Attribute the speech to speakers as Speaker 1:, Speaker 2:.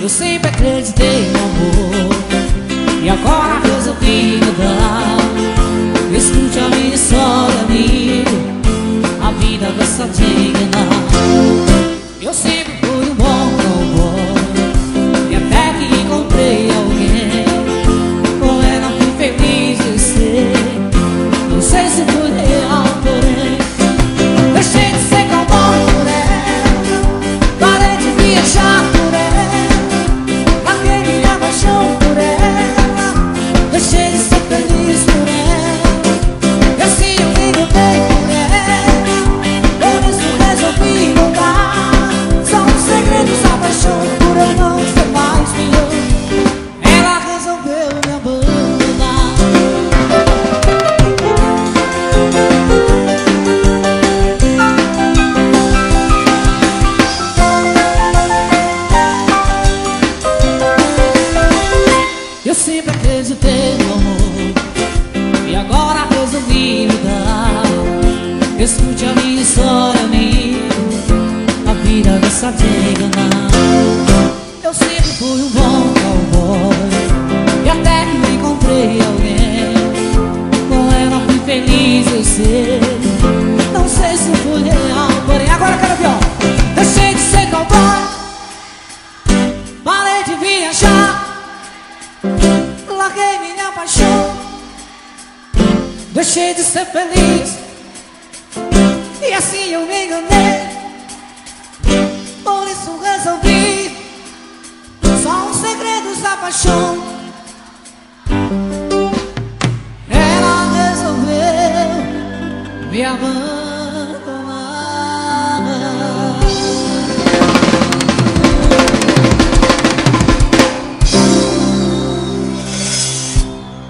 Speaker 1: Eu sempre acreditei no amor e agora resolvi mudar. Escute a minha história, amigo, a vida gosta de enganar. Eu sempre fui um bom cowboy e até que encontrei alguém. Com ela fui feliz, eu sei. Não sei se foi real, porém deixei de ser cowboy por ela, parei de viajar por ela, larguei minha paixão por ela, deixei de ser feliz por ela, e assim eu me mudei por ela. Por isso resolvi mudar. São os segredos da paixão, por eu não ser mais pior. Ela resolveu me abandonar. Eu sempre acreditei no amor e agora resolvi mudar. Escute a minha história, amigo, a vida gosta de enganar. Eu sempre fui um bom cowboy e até que encontrei alguém. Com ela fui feliz, eu sei. Não sei se foi real, porém agora eu quero ver, ó. Deixei de ser cowboy, parei de viajar, larguei minha paixão, deixei de ser feliz, e assim eu me enganei. Por isso resolvi. São os segredos da paixão. Ela resolveu me abandonar.